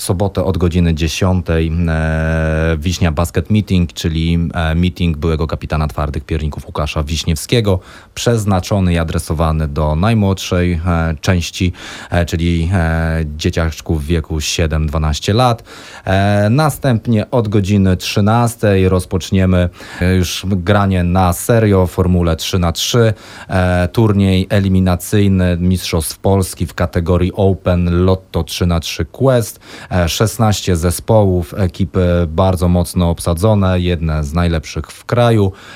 sobotę od godziny 10 Wiśnia Basket Meeting, czyli meeting byłego kapitana Twardych Pierników Łukasza Wiśniewskiego, przeznaczony i adresowany do najmłodszej części, czyli dzieciaczków w wieku 7-12 lat. Następnie od godziny 13 rozpoczniemy już granie na serio w Formule 3x3. Turniej eliminacyjny Mistrzostw Polski w kategorii Open Lotto 3x3 Quest. 16 zespołów, ekipy bardzo mocno obsadzone, jedne z najlepszych w kraju.